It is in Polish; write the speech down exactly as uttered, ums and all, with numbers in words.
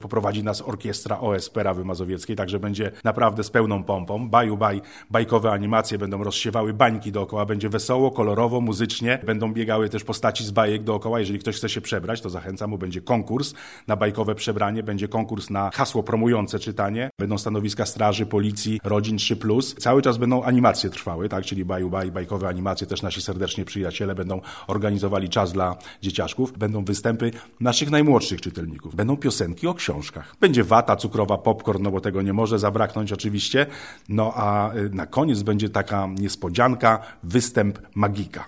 Poprowadzi nas orkiestra O S P Rawy Mazowieckiej, także będzie naprawdę z pełną pompą. Baju baj, bajkowe animacje będą rozsiewały bańki dookoła, będzie wesoło, kolorowo, muzycznie. Będą biegały też postaci z bajek dookoła. Jeżeli ktoś chce się przebrać, to zachęcam mu, będzie konkurs na bajkowe przebranie, będzie konkurs na hasło promujące czytanie. Będą stanowiska straży, policji, rodzin trzy plus. Cały czas będą animacje trwały, tak, czyli baju baj, bajkowe animacje. Też nasi serdeczni przyjaciele będą organizowali czas dla dzieciaczków. Będą występy naszych najmłodszych czytelników. Będą piosenki o książkach. Będzie wata cukrowa, popcorn, no bo tego nie może zabraknąć oczywiście. No a na koniec będzie taka niespodzianka, występ magika.